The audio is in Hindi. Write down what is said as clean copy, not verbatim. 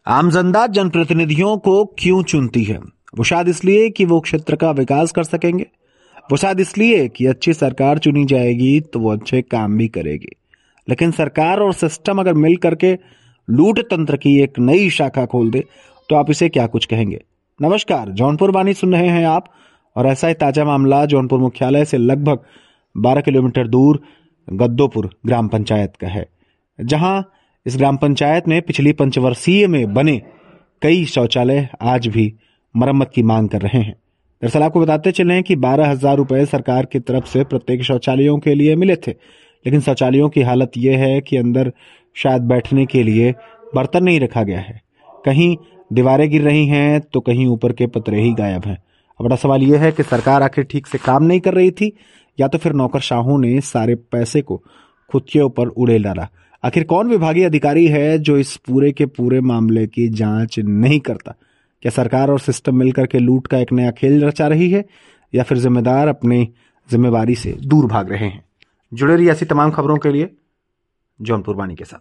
आम जनता जनप्रतिनिधियों को क्यों चुनती है? वो शायद इसलिए कि वो क्षेत्र का विकास कर सकेंगे। वो शायद इसलिए कि अच्छी सरकार चुनी जाएगी तो वो अच्छे काम भी करेगी। लेकिन सरकार और सिस्टम अगर मिल करके लूट तंत्र की एक नई शाखा खोल दे तो आप इसे क्या कुछ कहेंगे? नमस्कार, जौनपुर वाणी सुन रहे हैं आप, और ऐसा ही ताजा मामला जौनपुर मुख्यालय से लगभग 12 किलोमीटर दूर गद्दोपुर ग्राम पंचायत का है, जहां इस ग्राम पंचायत में पिछली पंचवर्षीय में बने कई शौचालय आज भी मरम्मत की मांग कर रहे हैं। दरअसल आपको बताते चले कि 12,000 रुपए सरकार की तरफ से प्रत्येक शौचालयों के लिए मिले थे, लेकिन शौचालयों की हालत यह है कि अंदर शायद बैठने के लिए बर्तन नहीं रखा गया है, कहीं दीवारें गिर रही हैं तो कहीं ऊपर के पतरे ही गायब हैं। अब बड़ा सवाल यह है कि सरकार आखिर ठीक से काम नहीं कर रही थी या तो फिर नौकरशाहों ने सारे पैसे को खुद के ऊपर उड़ेल डाला। आखिर कौन विभागीय अधिकारी है जो इस पूरे के पूरे मामले की जांच नहीं करता? क्या सरकार और सिस्टम मिलकर के लूट का एक नया खेल रचा रही है या फिर जिम्मेदार अपनी जिम्मेवारी से दूर भाग रहे हैं? जुड़े रहिए ऐसी तमाम खबरों के लिए जौनपुर वाणी के साथ।